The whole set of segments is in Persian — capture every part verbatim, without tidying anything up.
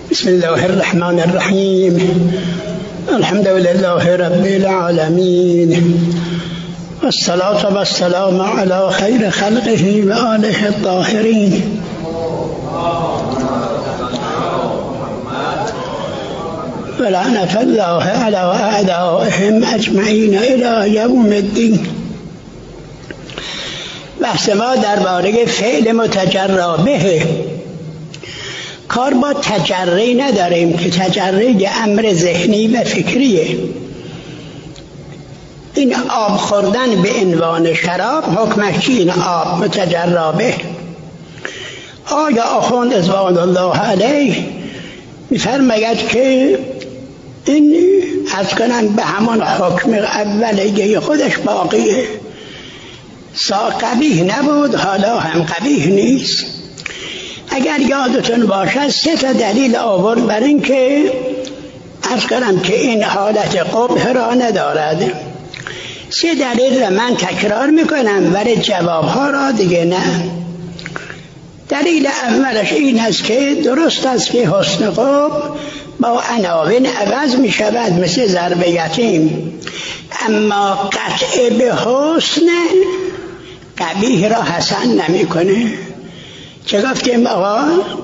بسم الله الرحمن الرحیم. الحمد لله رب العالمین، والصلاة والسلام علی خیر خلقه و آله الطاهرین. ولعنة الله علی اعدائهم اجمعین الی یوم الدین. بحث ما درباره فعل متجری به. کار با تجری نداریم که تجری امر ذهنی و فکریه. این آب خوردن به عنوان شراب حکمش چی؟ این آب متجری به. آیا آخوند رضوان الله علیه می‌فرماید که این از کنن به همان حکم اولیه خودش باقیه، سا قبیح نبود حالا هم قبیح نیست. اگر یادتون باشد سه تا دلیل آورد بر این که عرض کنم که این حالت قبح را ندارد. سه دلیل را من تکرار میکنم ولی جوابها را دیگه نه. دلیل اولش این است که درست است که حسن قبح با عناوین عوض می شود مثل ضرب یتیم، اما قطع به حسن قبیح را حسن نمی کنه. چه گفتیم آقا؟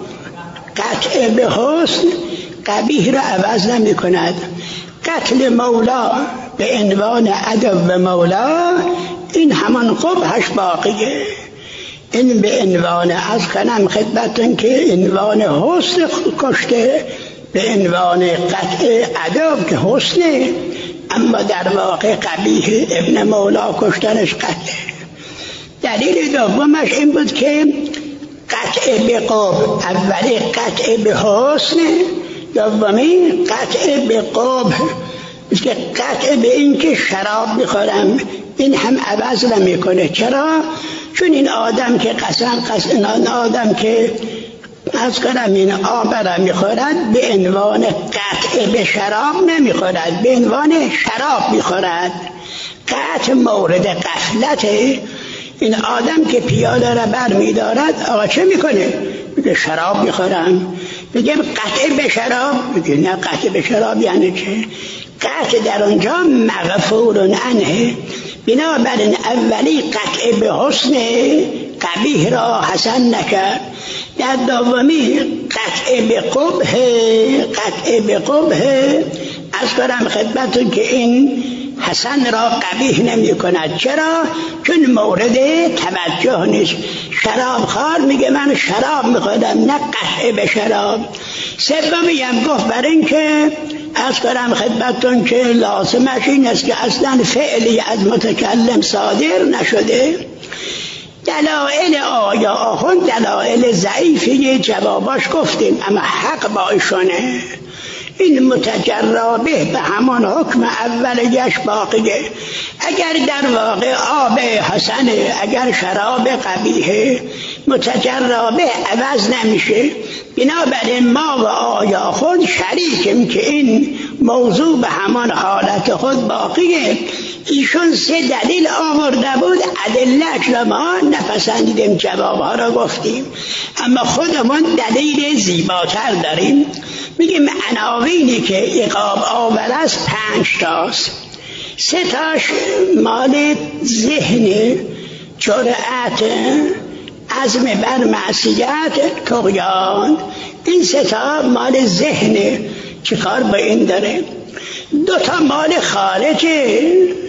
قطع به حسن قبیح را عوض نمی کند. قتل مولا به عنوان عدو مولا این همان قبحش باقیه. این به عنوان از کنم خدمتون که عنوان حسن کشته به عنوان قطع عدو که حسنه، اما در واقع قبیح ابن مولا کشتنش قطعه. دلیل دومش این بود که قطع به قبح، اولی قطع به حسن، دومی قطع به قبح. مثل قطع به این که شراب میخورم این هم عوض نمیکنه. چرا؟ چون این آدم که قسم قسم این آدم که از کنم این آب را میخورد به عنوان قطع به شراب نمیخورد، به عنوان شراب میخورد. قطع مورد غفلته. این آدم که پیاله را بر میدارد آقا چه میکنه؟ میگه شراب میخورم. میگه قطع به شراب، میگه نه قطع به شراب یعنی چه؟ قطع در اونجا مغفور عنه. بنابراین اولی قطع به حسن قبیح را حسن نکرد. در دومی قطع به قبح، قطع به قبح از کنم خدمتون که این حسن را قبیح نمی کند. چرا؟ چون مورد توجه نیست. شراب خار میگه من شراب میخورم، نه قطع به شراب. سومی هم گفت بر این که از کنم خدمتون که لازمش این است که اصلا فعلی از متکلم صادر نشده. دلائل آیا آخون دلائل ضعیفی جواباش گفتیم، اما حق با ایشونه. این متجری به همان حکم اولیش باقیه. اگر در واقع آب حسنه، اگر شراب قبیحه، متجری به عوض نمیشه. بنابراین ما و آیا خود شریکیم که این موضوع به همان حالت خود باقیه. ایشون سه دلیل آورده بود، ادله‌اش را ما نپسندیدیم، جوابها را گفتیم، اما خودمون دلیل زیباتر داریم. میگیم عناوینی که عقاب آور است پنج تاست. سه تاش مال ذهن، جرأت، عزم بر معصیت، طغیان. این سه تا مال ذهن، چه کار با این داره؟ دو تا مال خارجه،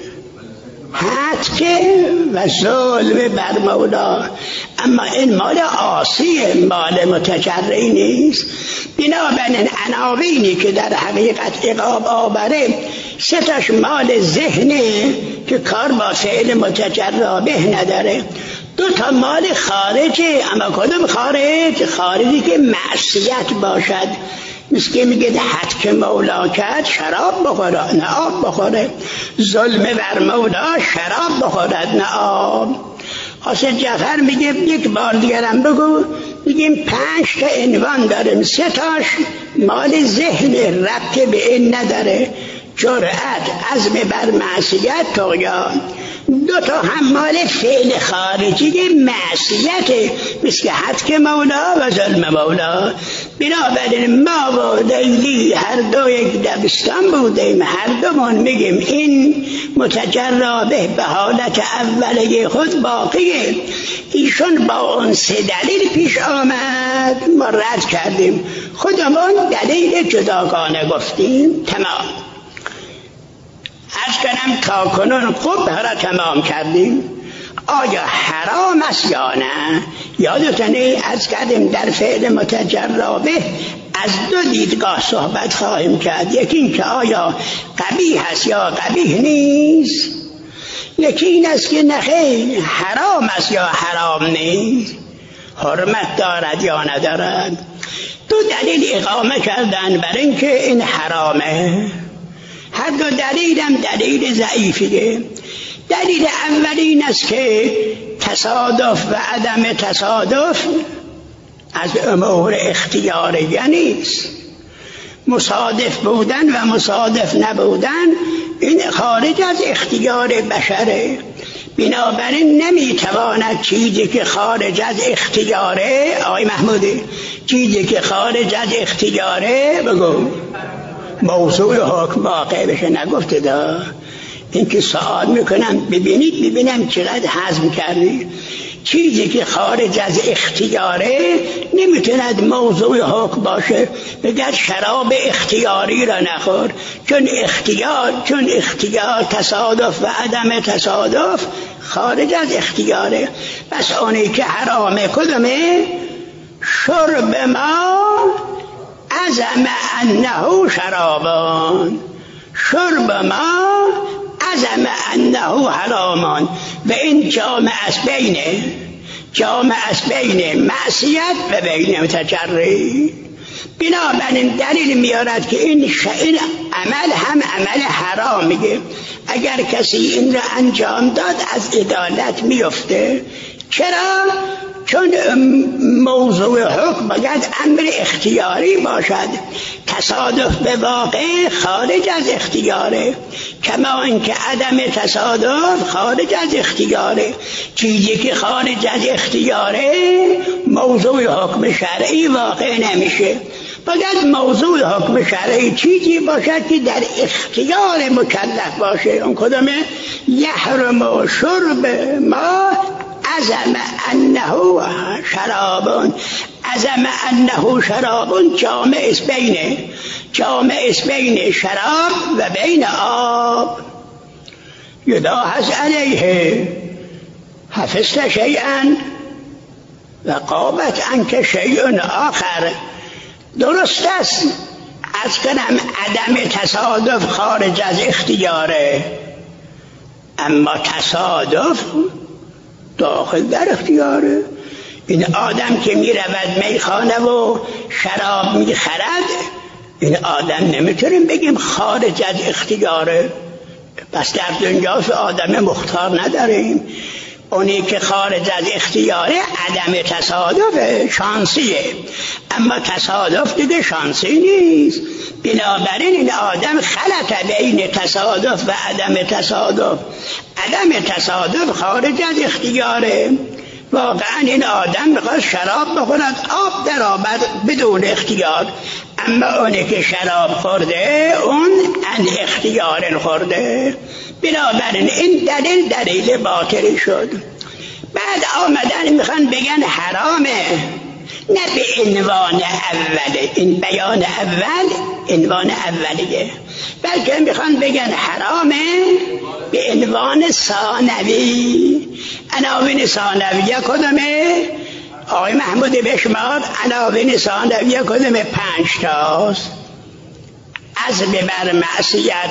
حتک و ظلم بر مولا، اما این مال عاصیه، مال متجری نیست. بنابراین عناوینی که در حقیقت عقاب آوره سه تاش مال ذهنه که کار با فعل متجری به نداره. دو تا مال خارجه، اما کدوم خارج؟ خارجی که معصیت باشد. مثل که میگه حد که مولا کرد شراب بخورد نه آب بخوره، ظلم بر مولا شراب بخورد نه آب. حسین جعفر میگه یک بار دیگرم بگو. میگیم پنج تا عنوان داریم، سه تاش مال ذهن ربط به این نداره. جرأت، عزم بر معصیت، طغیان. دو تا حمال فعل خارجی معصیت، مثل حتک مولا و ظلم مولا. بنابراین ما و لیلی هر دو یک دبستان بودیم، هر دومون میگیم این متجربه به حالت اولیه خود باقیه. ایشون با اون سه دلیل پیش آمد، ما رد کردیم، خودمون دلیل جداگانه گفتیم. تمام. عرض کنم تا کنون خوب را تمام کردیم. آیا حرام است یا نه؟ یادتونه عرض کردیم در فعل متجربه از دو دیدگاه صحبت خواهیم کرد. یکی این که آیا قبیح است یا قبیح نیست، یکی این است که نخیر حرام است یا حرام نیست، حرمت دارد یا ندارد. دو دلیل اقامه کردن بر اینکه این حرامه. هر دو دلیل هم دلیل ضعیفیه. دلیل اولی این است که تصادف و عدم تصادف از امور اختیاریه نیست. مصادف بودن و مصادف نبودن این خارج از اختیار بشره. بنابراین نمیتواند چیزی که خارج از اختیاره، آقای محمودی، چیزی که خارج از اختیاره بگو موضوع حکم واقع بشه. نگفته دا این که سوال میکنم ببینید ببینم چقدر هضم کردی. چیزی که خارج از اختیاره نمیتوند موضوع حکم باشه. بگرد شراب اختیاری را نخور، چون اختیار چون اختیار تصادف و عدم تصادف خارج از اختیاره. بس اونی که حرامه کدومه؟ شرب ما عزم انه شرابان، شرب ما عزم انه حرامان. و این جامع از بینه جامع از بین معصیت و بین متجری. بنابراین دلیل میارد که این این عمل هم عمل حرام میگه. اگر کسی این را انجام داد از عدالت میفته. چرا؟ چون موضوع حکم باید امر اختیاری باشد. تصادف به واقع خارج از اختیاره، کما اینکه عدم تصادف خارج از اختیاره. چیزی که خارج از اختیاره موضوع حکم شرعی واقع نمیشه. باید موضوع حکم شرعی چیزی باشد که در اختیار مکلف باشه. اون کدامه؟ یحرم شرب ما عزم انه شرابون. عزم انه شرابون جامع است بینه جامع است بین شراب و بین آب. یداهز علیه حفظت شیئا و قابت عنک شیء آخر. درست است از کنم عدم تصادف خارج از اختیاره، اما تصادف داخل در اختیاره. این آدم که می رود میخانه و شراب می خرد، این آدم نمیتونیم بگیم خارج از اختیاره. پس در دنیا آدم مختار نداریم. اونی که خارج از اختیاره عدم تصادف شانسیه، اما تصادف دیگه شانسی نیست. بنابراین این آدم خلط بین تصادف و عدم تصادف. عدم تصادف خارج از اختیاره. واقعا این آدم میخواد شراب بخورد، آب در آمد بدون اختیار، اما اونی که شراب خورده اون ان اختیار خورده. بنابراین این دلیل دلیل باطلی شد. بعد آمدن میخوان بگن حرامه، نه به عنوان اوله. این بیان اول عنوان اولیه، بلکه میخوان بگن حرامه به عنوان ثانوی. عناوین ثانویه کدومه؟ آقای محمود بشمار عناوین ثانویه کدومه؟ پنج تاست. عزم بر معصیت،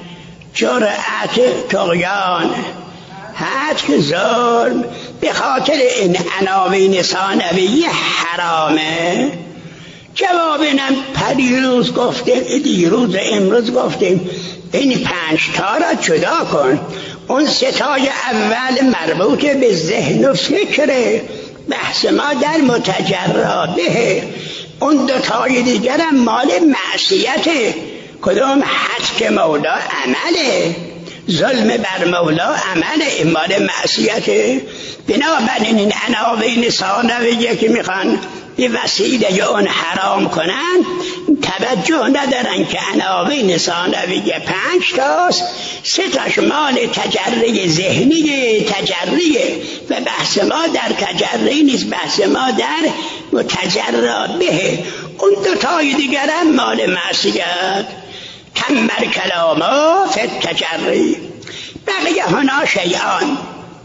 جرأت، طغیان، حتک، ظلم. به خاطر این عناوین ثانویه حرامه. جوابنم پریروز گفتیم، دیروز امروز گفتیم این پنج تا را جدا کن. اون ستای اول مربوط به ذهن و فکره، بحث ما در متجربه. اون دو تای دیگرم مال معصیته. کدوم حق مولا عمله، ظلم بر مولا عمله، این مال معصیته. بنابراین این عناوین ثانویه که میخوان به وسیله اون حرام کنن توجه ندارن که عناوین ثانویه پنج تاست، سه تاش مال تجری ذهنی تجریه و بحث ما در تجری نیست، بحث ما در متجرا به. اون دو تای دیگرم مال معصیت. تمر کلاما فی التجری. بقیه هنا شیئان.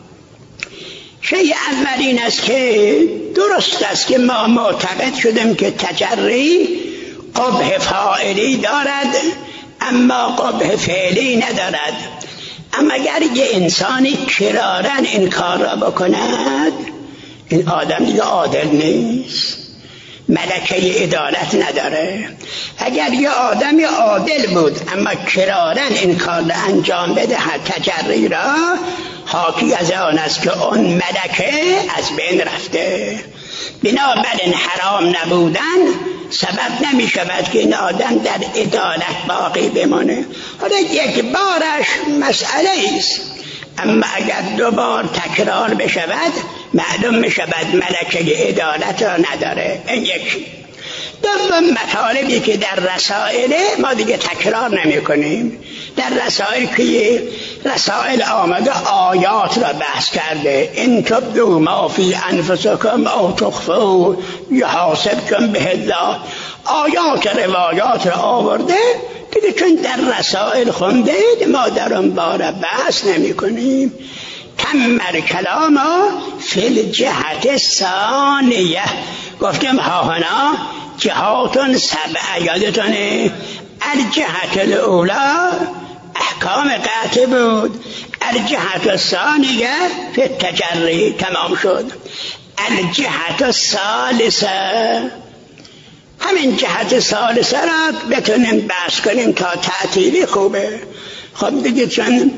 شیء اول این است که درست است که ما معتقد شدیم که تجری قبح فاعلی دارد اما قبح فعلی ندارد. اما اگر یه انسانی کرارن این کار را بکند، این آدم دیگه عادل نیست، ملکه عدالت نداره. اگر یه آدمی عادل بود اما کرارن این کار را انجام بدهد تجری را، حاکی از آن است که اون ملکه از بین رفته. بنابراین حرام نبودن سبب نمی شود که این آدم در عدالت باقی بمانه. حالا یک بارش مسئله است، اما اگر دو بار تکرار بشود معلوم می شود ملکه عدالت را نداره. این یکی. دوم مطالبی که در رسائل ما دیگه تکرار نمی کنیم. در رسائل که رسائل آمده آیات را بحث کرده، این تبدو ما فی انفسکم او تخفوا یحاسبکم به الله. آیات روایات را آورده دیگه، چون در رسائل خونده ما در اون باره بحث نمی کنیم. تمر کلاما فی الجهت ثانیه. گفتم ها هنا جهاتون سبع، یادتونه؟ الجهت الاولا احکام قطع بود، الجهت الثانیه فی التجری تمام شد. الجهت الثالثه، همین جهت ثالثه را بتونیم بحث کنیم تا تعطیلی خوبه. خب دیگه چون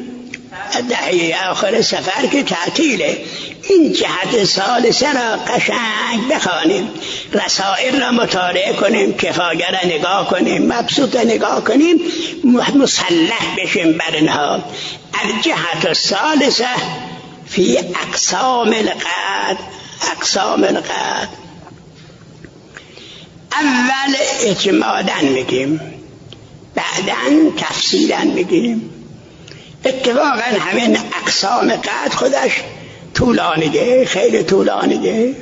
دهه آخر سفر که تعطیله، این جهت ثالثه را قشنگ بخوانیم، رسائل را مطالعه کنیم، کفایه را نگاه کنیم، مبسوط را نگاه کنیم، مسلح بشیم بر اینها. الجهت الثالثه فی اقسام القدر. اقسام القدر اول اجمالاً میگیم، بعداً تفصیلاً میگیم. اتفاقاً همین اقسام قدر خودش طولانیه، خیلی طولانیه،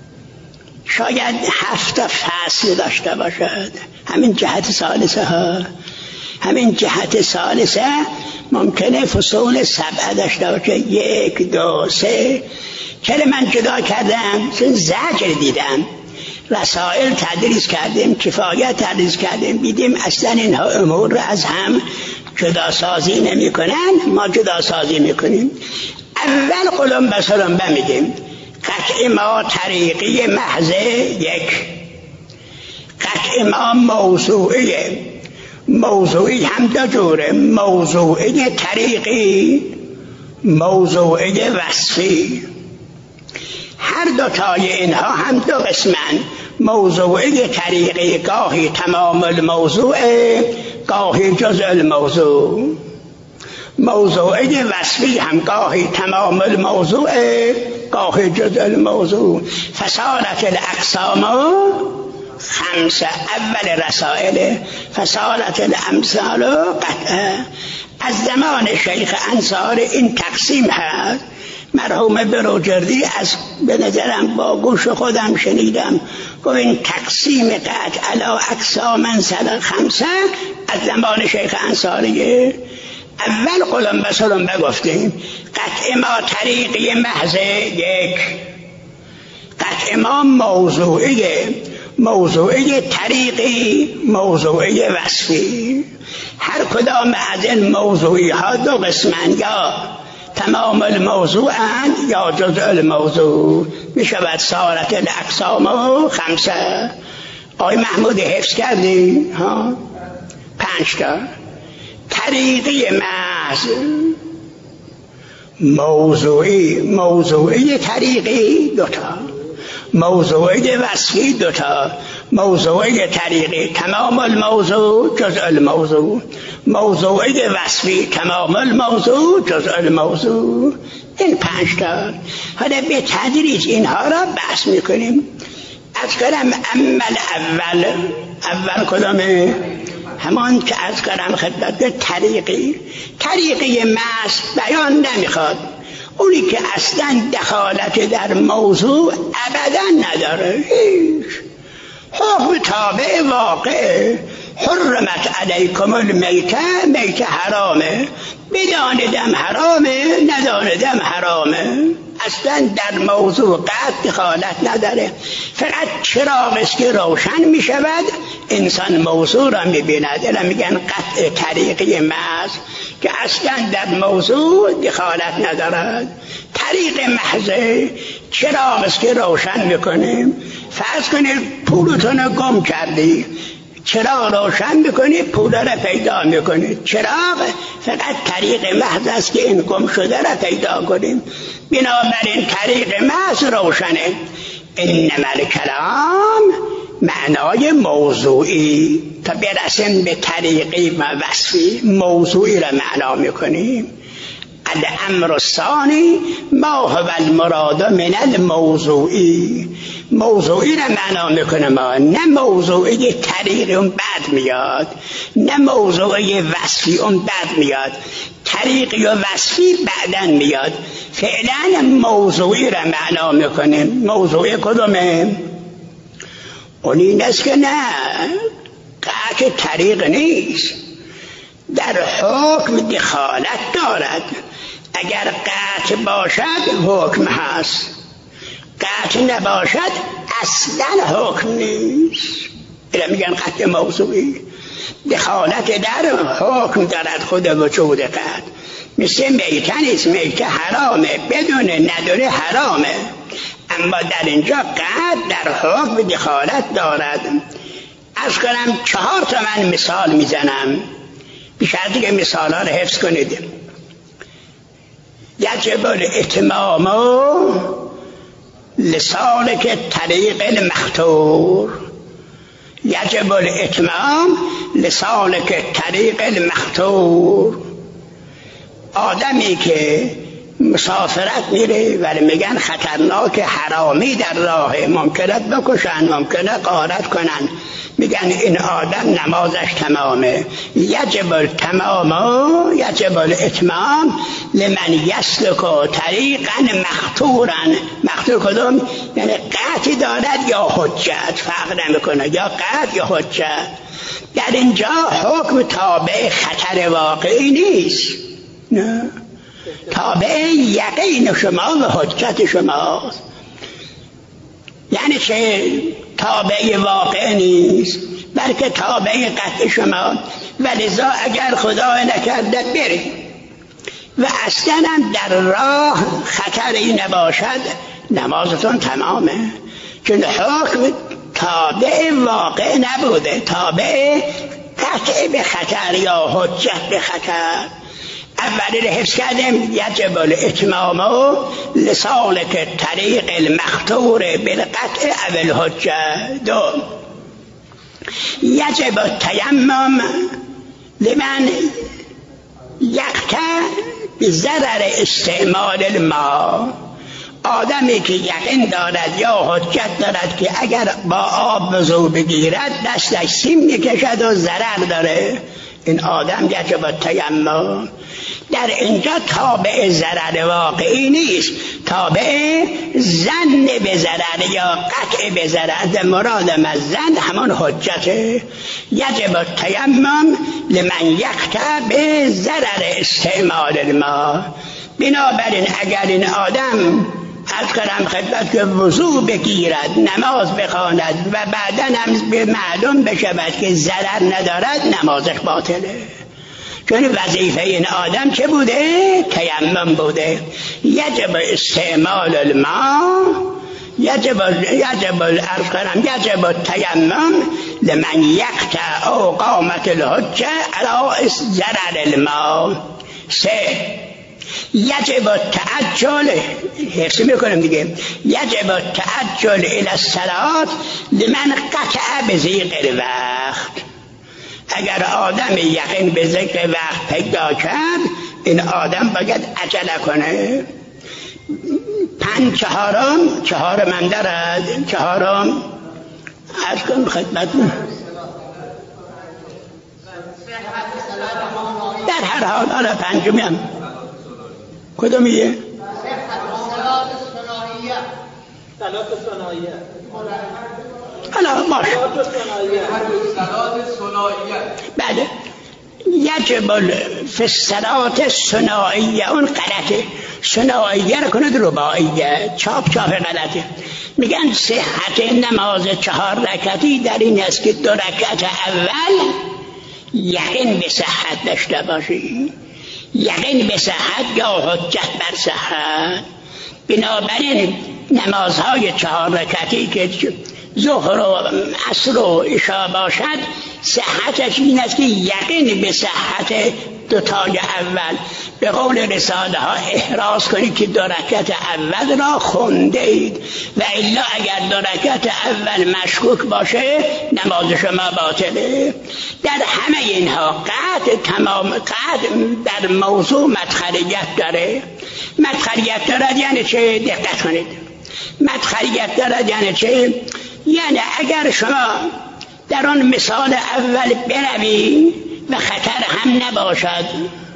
شاید هفت فصل داشته باشد. همین جهت ثالثه ها، همین جهت ثالثه ممکنه فصول سبعه داشته باشه، یک دو سه. چرا من جدا کردم؟ چون زجر دیدم، رسائل تدریس کردیم، کفایت تدریس کردیم، دیدیم اصلا اینها امور رو از هم جدا سازی نمی کنن، ما جدا سازی می کنیم. اول قلم بسرم بمیگیم قطع ما طریقی محض یک، قطع ما موضوعیه. موضوعی هم دو جوره، موضوعی طریقی، موضوعی وصفی. هر دو تای اینها هم دو قسمن. موضوعی طریقی گاهی تمام الموضوع، گاهی جزء الموضوع. موضوعی وصفی هم گاهی تمام الموضوع، گاهی جزء الموضوع. فصالت الاقسام خمسه. اول رسائل فصالت الامثال قطعه. از زمان شیخ انصاری این تقسیم هست. مرحوم بروجردی از به نظرم با گوش خودم شنیدم گفت این تقسیم قطع علی اقسام سل خمسه از زمان شیخ انصاریه. اول قلم بسرم بگفتیم قطع ما طریقی محض یک، قطع ما موضوعی، موضوعی طریقی، موضوعی وصفی. هر کدام از این موضوعی ها دو قسمن، یا تمام الموضوع یا جزء الموضوع. می شود صارت الاقسام خمسه. آقای محمود حفظ کردی؟ ها؟ پنج تا. طریقی محض، موضوعی، موضوعی طریقی دوتا، موضوعی وصفی دوتا. موضوعی طریقی تمام الموضوع جزء الموضوع، موضوعی وصفی تمام الموضوع جزء الموضوع. این پنج تا. حالا به تدریج اینها را بحث میکنیم. از کلم عمل اول اول کدامه؟ همان که از کلم خدمت طریقی. طریقی محض بیان نمیخواد، اونی که اصلا دخالت در موضوع ابدا نداره. هیچ حکم تابع واقع. حرمت علیکم المیته، میته حرامه، بداندم حرامه نداندم حرامه. اصلا در موضوع قطع دخالت نداره. فقط چراغ است که روشن می شود انسان موضوع را می بیند. الا میگن قطع طریقی محض که اصلا در موضوع دخالت ندارد. طریق محض چراغ است که روشن میکنیم. فرض کنید پولتون رو گم کردی، چراغ روشن میکنی پول را پیدا میکنی. چراغ فقط طریق محض است که این گم شده را پیدا کنیم. بنابراین طریق محض روشنه. انما الکلام معنای موضوعی. تا برسیم به طریقی و وصفی موضوعی را معنا میکنیم. الامر الثانی ما هو المراد من الموضوعی. موضوعی را معنا میکنه ما، نه موضوعی طریقی اون بعد میاد، نه موضوعی وصفی اون بعد میاد. طریقی و وصفی بعدن میاد. فعلا موضوعی را معنا میکنه. موضوعی کدومه؟ اون این است که نه قطع طریق نیست، در حکم دخالت دارد. اگر قطع باشد حکم هست، قطع نباشد اصلا حکم نیست. اینا میگن قطع موضوعی. دخالت در حکم دارد خود وجود قطع. مثل میته نیست، میته حرامه، بدون نداره حرامه، اما در اینجا قطع در حکم دخالت دارد. از کنم چهار تا من مثال میزنم بشرطی که مثال ها رو حفظ کنید. یجب الاتمام لسالک طریق المختور. یجب الاتمام لسالک طریق المختور. آدمی که مسافرت میره ولی میگن خطرناک، حرامی در راه، ممکنه بکشن، ممکنه غارت کنن، میگن این آدم نمازش تمامه. یجب التمام یجب الاتمام لمن یسلک طریقا مختورا. مختور کدوم؟ یعنی قطع دارد یا حجت، فرق نمیکنه، یا قطع یا حجت. در اینجا حکم تابع خطر واقعی نیست، نه، تابع یقین شما و حجت شماست. یعنی چه؟ تابع واقع نیست بلکه تابع قطع شما. ولذا اگر خدا نکرده برید و اصلا در راه خطری نباشد نمازتون تمامه، چون حکم تابع واقع نبوده، تابع قطع به خطر یا حجت به خطر. اولی رو حفظ کردیم. یجب الاتمام لسالک طریق المختور بالقطع او الحجه. دو، یجب التیمم لمن یقطع بضرر استعمال الماء. آدمی که یقین دارد یا حجت دارد که اگر با آب وضو بگیرد دستش سیم میکشد و ضرر داره، این آدم یجب التیمم. در اینجا تابع ضرر واقعی نیست، تابع ظن به ضرر یا قطع به ضرر. مرادم از ظن همان حجته. یجب التیمم لمن یقطع به ضرر استعمال الماء. بنابراین اگر این آدم از کلم خدمت که وضو بگیرد، نماز بخواند و بعدا هم به معلوم بشود که ضرر ندارد، نمازش باطله. چون وظیفه این آدم چه بوده؟ تیمم بوده. یجب استعمال الماء یجب یجب الارض کنم یجب التیمم لمن یقطع او قامت الحجه علی ضرر الماء. سه، یجب التعجل، حفظ میکنم دیگه، یجب التعجل الى الصلاة لمن قطع بضیق الوقت. اگر آدم یقین به ذکر وقت پیدا کرد این آدم باید عجله کنه. پنج چهارم چهارم هم دارد، چهارم عرض کنم خدمتون در هر حال. حالا پنجمی هم کدومیه؟ صلات ثنائیه. حالا باشه بله. یجب فی الصلات ثنائیه، اون غلطه، ثنائیه رو کنید رباعیه، چاپ چاپ غلطه. میگن صحت نماز چهار رکعتی در این است که دو رکعت اول یقین به صحت داشته باشی، یقین به صحت یا حجت بر صحت. بنابراین نمازهای چهار رکعتی که ظهر و عصر و عشا باشد صحتش این است که یقین به صحت دوتای اول. به قول رساله ها احراز کنید که دو رکعت اول را خونده اید و الا اگر دو رکعت اول مشکوک باشه نماز شما باطله. در همه اینها قطع تمام قطع در موضوع مدخلیت داره. مدخلیت دارد یعنی چه؟ دقت کنید. مدخلیت دارد یعنی چه؟ یعنی اگر شما در آن مثال اول بروی و خطر هم نباشد،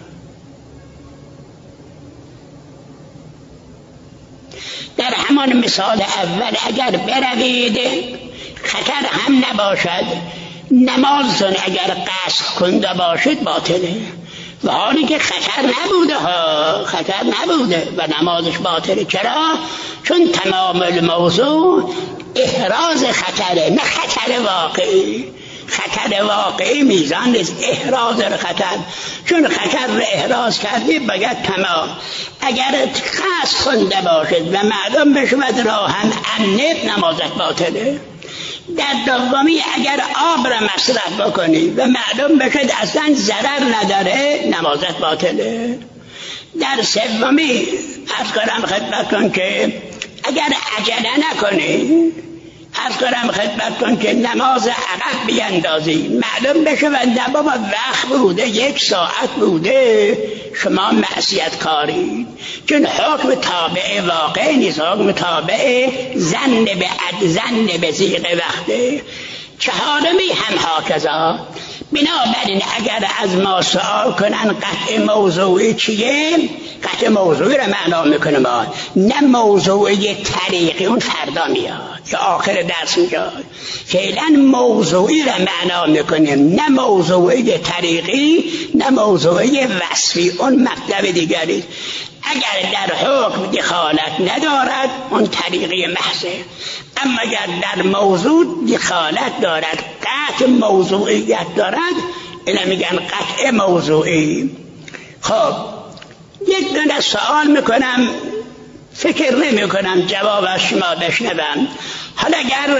در همان مثال اول اگر بروید خطر هم نباشد، نمازتون اگر قصد کنده باشید باطله. و حالی که خطر نبوده ها، خطر نبوده و نمازش باطله. چرا؟ چون تمام الموضوع احراز خطره، نه خطر واقعی. خطر واقعی میزان نیست، احراز خطر. چون خطر رو احراز کردی باید تمام. اگر قصد خونده باشد و معلوم بشود راه هم امنیت نمازت باطله. در دومی اگر آب را مصرف بکنی و معلوم بشد اصلا ضرر نداره نمازت باطله. در سومی عرض کنم خدمتتون که اگر عجله نکنی، عرض کنم خدمتتون که نماز عقب بیندازی، معلوم بشه و نه بابا وقت بوده یک ساعت بوده، شما معصیت کاری. چون حکم تابع واقع نیست، حکم تابع زن به عد زن به زیغ وقته. چهارمی هم هاکذا. بنابراین اگر از ما سوال کنن قطع موضوعی چیه، قطع موضوعی را معنا میکنه ما، نه موضوعی طریقی، اون فردا میاد یا آخر درس میاد. فعلا موضوعی را معنا میکنیم، نه موضوعی طریقی نه موضوعی وصفی، اون مطلب دیگری. اگر در حکم دخالت ندارد اون طریقی محضه، اما اگر در موضوع دخالت دارد، قطع موضوعیت دارد، اینا میگن قطع موضوعی. خب یک دونه سوال میکنم، فکر نمی کنم جواب از شما بشنوم. حالا اگر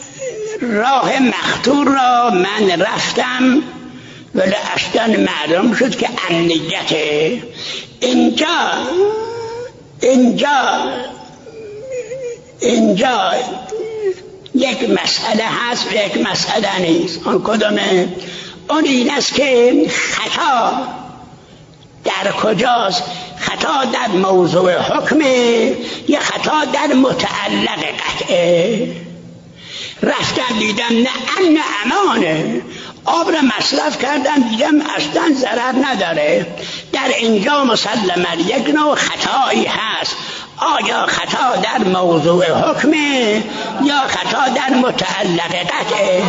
راه مختور را من رفتم ولی اصلا معلوم شد که امنیته، اینجا اینجا اینجا یک مسئله هست و یک مسئله نیست. اون کدومه؟ اون این است که خطا در کجاست؟ خطا در موضوع حکمه یا خطا در متعلق قطعه؟ رفتم دیدم نه امن امانه، آب را مصرف کردم دیدم اصلا ضرر نداره، در اینجا مسلما یک نوع خطایی هست. آیا خطا در موضوع حکمه یا خطا در متعلق قطعه؟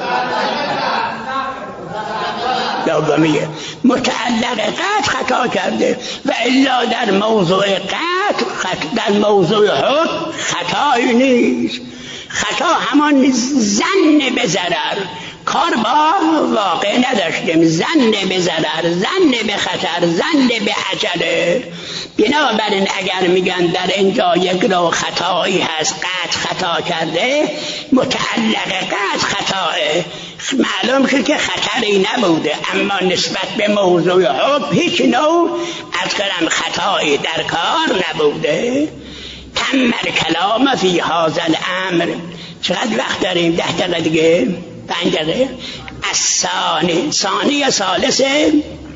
دومیه متعلق قطع خطا کرده و الا در موضوع قطع در موضوع حکم خطایی نیست. خطا همان زن به ضرر، کار با واقع نداشتیم. زن به ضرر، زن به خطر، زن به عجله. بنابراین اگر میگن در اینجا یک نوع خطایی هست، قطع خطا کرده، متعلق قطع خطاه، معلوم شد که خطری نبوده، اما نسبت به موضوع حکم هیچ نوع از کلام خطایی در کار نبوده. تم کلام فی هذا الامر. چقدر وقت داریم؟ ده دقیقه دیگه، پنج دقیقه. الثانی، ثانی یا ثالثه؟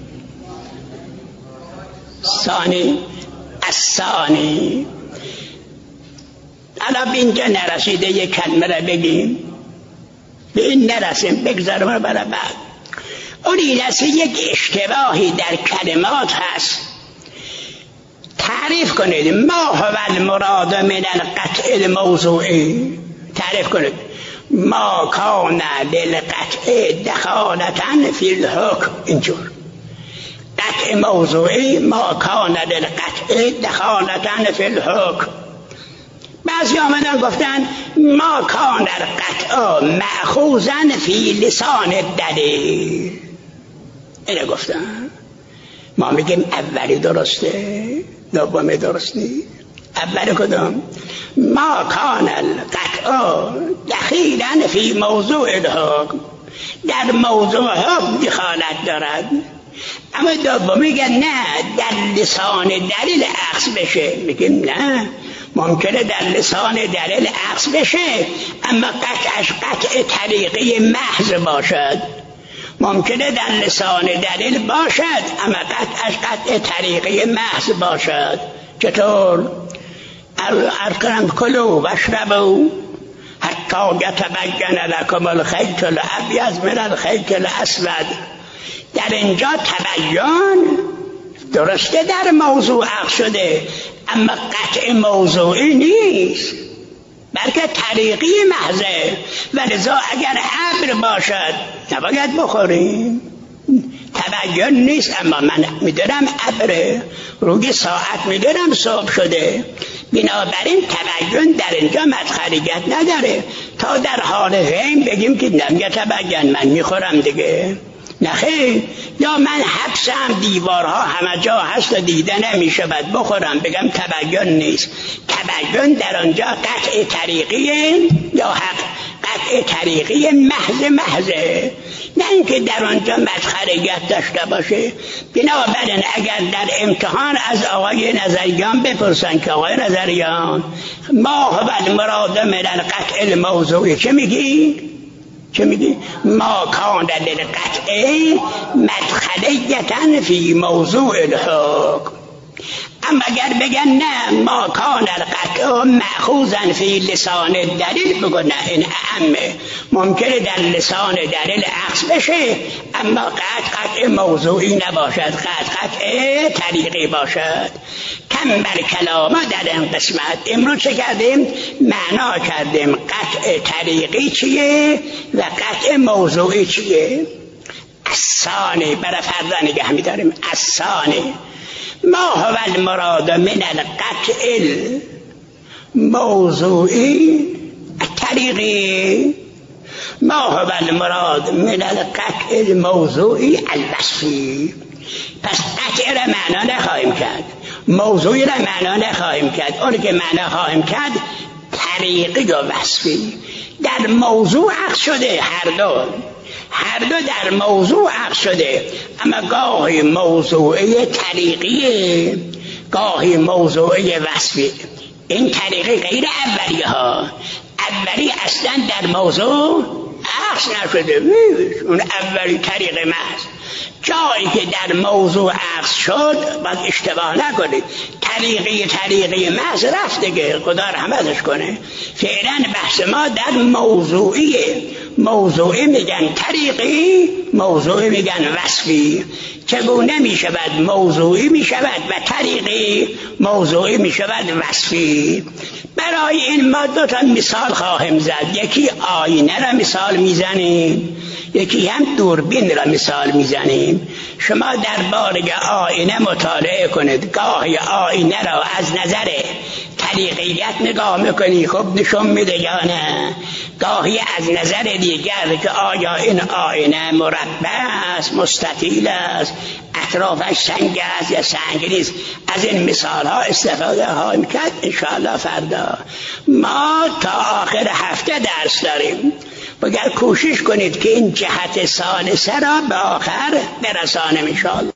ثانی. الثانی. الان به اینجا نرسیده یک کلمه را بگیم، به این نرسیم، بگذارم برای بعد. اون این است یک اشتباهی در کلمات هست. تعریف کنید ما هو المراد من القطع الموضوعی. تعریف کنید ما کان للقطع دخالة فی الحکم. اینجور قطع موضوعی، ما کان للقطع دخالة فی الحکم. بعضی آمدن گفتن ما کان القطع مأخوذا فی لسان الدلیل. اینه گفتن. ما میگیم اولی درسته، دومی درست نیست. اولی کدام؟ ما کان القطع دخیلا فی موضوع الحکم، در موضوع حکم دخالت دارد. اما دومی میگن نه، در لسان دلیل اخذ بشه. میگیم نه، ممکنه در لسان دلیل اخذ بشه اما قطعش قطع طریقی محض باشد. ممکنه در لسان دلیل باشد اما قطعش قطع طریقی محض باشد. چطور؟ ارکنم کلو و اشربو حتی یتبین لکم الخیط الابیض من الخیط الاسود. در اینجا تبیین درسته در موضوع عقل شده اما قطع موضوعی نیست، بلکه طریقی محضه. و لذا اگر ابر باشد نباید بخوریم. تبیین نیست، اما من میدونم ابره، روی ساعت میدونم صبح شده. بنابراین تبیین در اینجا مدخلیت نداره تا در حال غیم بگیم که نمیگه تبیین من میخورم دیگه. نخیر، یا من حبسم دیوارها همه جا هست و دیده نمیشه بعد بخورم بگم تبیین نیست. تبیین در آنجا قطع طریقیه یا حق قطع طریقی محض محضه، نه اینکه در آنجا مدخلیت داشته باشه. بنابراین اگر در امتحان از آقای نظریان بپرسن که آقای نظریان ما هو المراد من القطع الموضوعی، چه میگی؟ چه میگی؟ ما کان للقطع مدخلیة فی موضوع الحکم. اما اگر بگن نه ما کان القطع مأخوذا فی لسان دلیل، بگو نه این اهمه، ممکنه در لسان دلیل عکس بشه اما قطع قطع موضوعی نباشد، قطع قطع طریقی باشد. کم بر کلامه در این قسمت امروز چه کردیم؟ معنا کردیم قطع طریقی چیه و قطع موضوعی چیه. الثانی برای فردا نگه می‌داریم. الثانی ما هو المراد من القطع الموضوعی الطریقی، ما هو المراد من القطع الموضوعی الوصفی. پس قطع را معنا نخواهیم کرد، موضوعی را معنا نخواهیم کرد، اون که معنا خواهیم کرد طریقی و وصفی. در موضوع عکس شده هر دو، هر دو در موضوع عکس شده، اما گاهی موضوعی طریقیه گاهی موضوعی وصفی. این طریقی غیر اولی ها، اولی اصلا در موضوع عکس نشده، اون اولی طریق محض. جایی که در موضوع عکس شد باید اشتباه نکنید، طریقی طریقی محض رفت دیگه، خدا رحمتش کنه. فعلا بحث ما در موضوعیه، موضوعی میگن طریقی، موضوعی میگن وصفی. چگونه میشود موضوعی میشود و طریقی موضوعی میشود وصفی؟ برای این ما دو تا مثال خواهیم زد، یکی آینه را مثال میزنیم، یکی هم دوربین را مثال میزنیم. شما در بارگاه آینه مطالعه کنید، گاهی آینه را از نظر خلیقیت نگاه میکنی، خب نشون میده یا نه. گاهی از نظر دیگر که آیا این آینه مربع است، مستطیل است، اطرافش سنگ است یا سنگ نیست، از این مثال ها استفاده ها میکرد. انشاءالله فردا ما تا آخر هفته درس داریم، بگر کوشش کنید که این جهت ثالثه را به آخر برسانم انشاءالله.